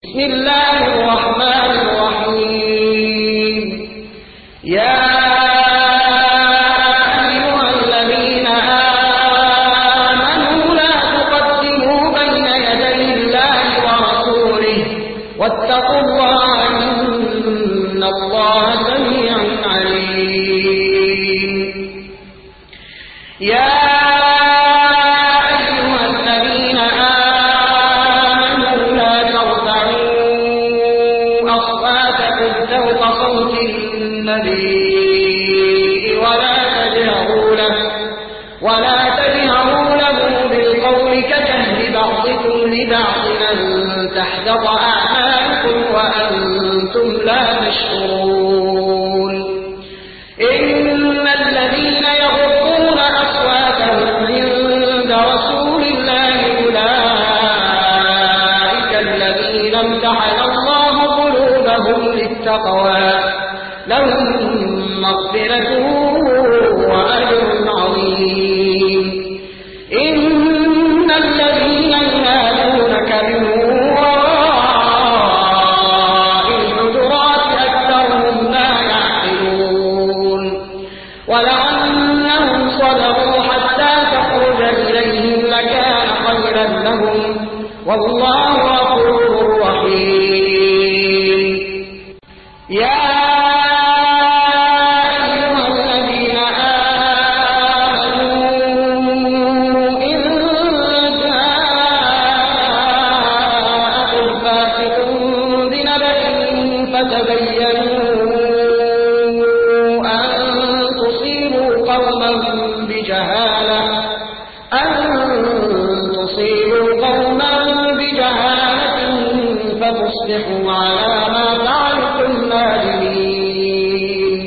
بسم الله الرحمن الرحيم. يا أيها الذين آمنوا لا تقدموا بين يدي الله ورسوله واتقوا الله إن الله سميع عليم. يا صوت النبي ولا تجهروا له بالقول كجهر بعضكم لبعض أن تحبط أعمالكم وأنتم لا تشعرون. إن الذين يغضون أصواتهم عند رسول الله أولئك الذين امتحن الله قلوبهم للتقوى لهم مغفرة وأجر عظيم. إن الذين ينادونك من وراء الحجرات أكثرهم لا يعقلون. ولو أنهم صبروا حتى تخرج إليهم لكان خيرا لهم والله غفور رحيم. يا أيها الذين آمنوا إن جاءكم فاسق بنبأ فتبينوا أن تصيبوا قوما بجهالة فتصبحوا على ما فعلتم نادمين.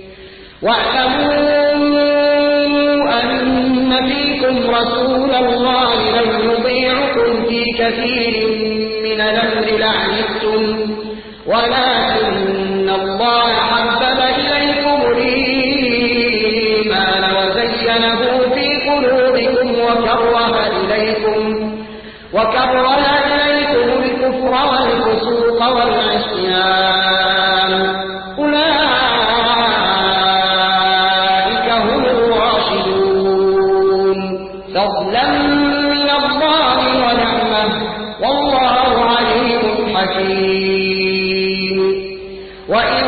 واعلموا أن فيكم رسول الله لو يطيعكم في كثير من الأمر لعنتم ولكن الله حبب إليكم الإيمان وزينه في قلوبكم وكره إليكم الكفر والفسوق والعصيان أولئك هم الراشدون فضلا من الله ونعمة والله عليم حكيم. وإن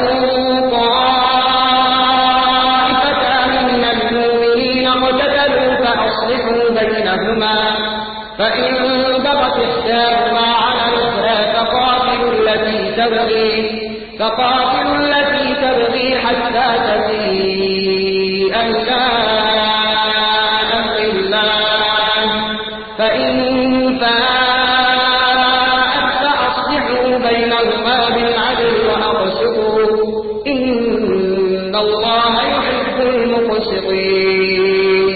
طائفتان من المؤمنين اقتتلوا فأصلحوا بينهما فإن بغت إحداهما على الأخرى فقاتلوا التي تبغي حتى تفيء إلى أمر الله فإن فاءت فأصلحوا بينهما بالعدل وأقسطوا إن الله يحب المقسطين.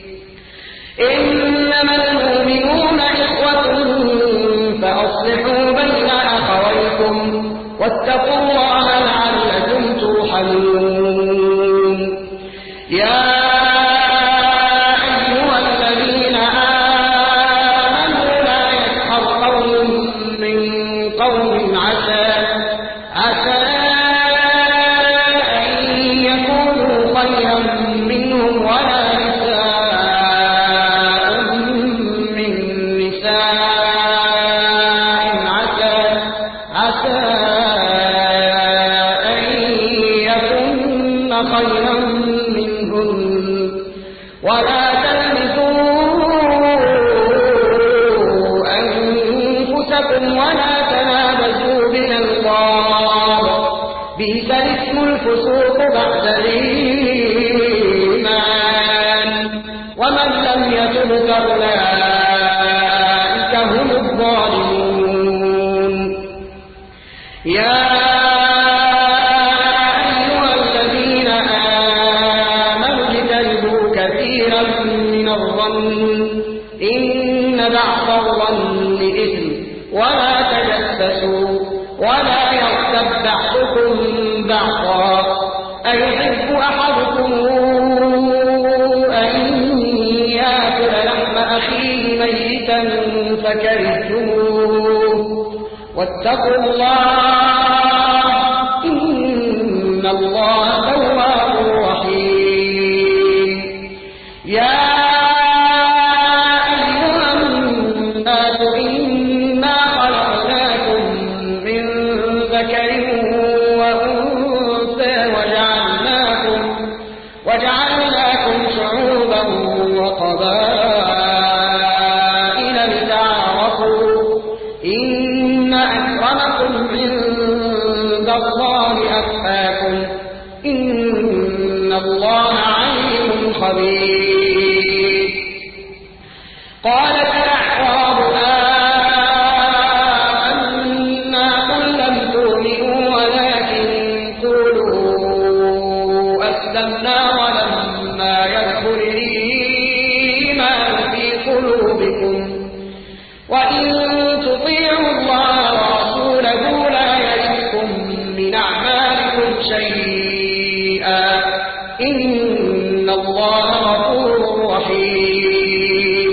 إنما المؤمنون إخوة فأصلحوا بين أخويكم واتقوا الله لعلكم ترحمون. يا أيها الذين آمنوا لا يسخر قوم من قوم عسى أن يكونوا خيرا منهم ولا نساء من نساء عسى أن يكن خيرا منهن ولا تلمزوا أنفسكم ولا تنابزوا بالألقاب بئس الاسم الفسوق بعد الإيمان ومن لم يتب فأولئك هم الظالمون. يا أيها الذين آمنوا اجتنبوا كثيرا من الظن إن بعض الظن إثم ولا تجسسوا ولا يغتب بعضكم بعضا أيحب أحدكم أن يأكل لحم أخيه ميتا فكرهتموه واتقوا الله إن الله تواب رحيم. يا أيها الناس إنا خلقناكم من ذكر وأنثى وجعلناكم شعوبا وقبائل لتعارفوا إن أكرمكم عند الله أتقاكم إن الله عليم خبير. قالت الأعراب آمنا قل لم تؤمنوا ولكن قولوا أسلمنا ولما يدخل الإيمان في قلوبكم وإن تطيعوا الله ورسوله لا يلدكم من أعمالكم شيئا إن الله غفور رحيم.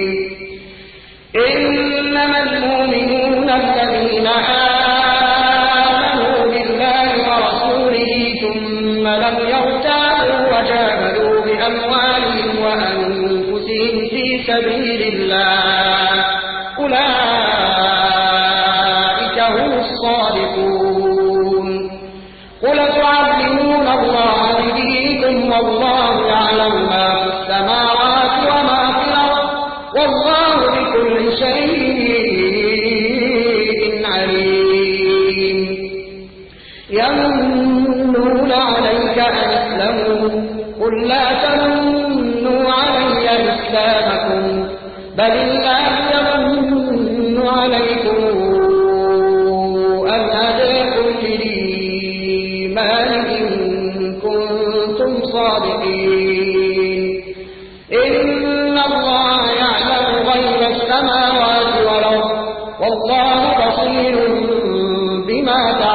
إنما المؤمنون الذين آمنوا بالله ورسوله ثم لم يرتابوا وجاهدوا بأموالهم وأنفسهم في سبيل الله أولئك هم الصادقون. قل تعلمون الله بدينكم والله يعلم ما في السماوات وما في الأرض والله بكل شيء عليم. يمنون عليك أن أسلموا قل لا تمنوا علي إسلامكم بل الله يمن عليكم أن هداكم للإيمان إن كنتم صادقين. إن الله يعلم غيب السماوات والأرض والله بصير بما تعملون.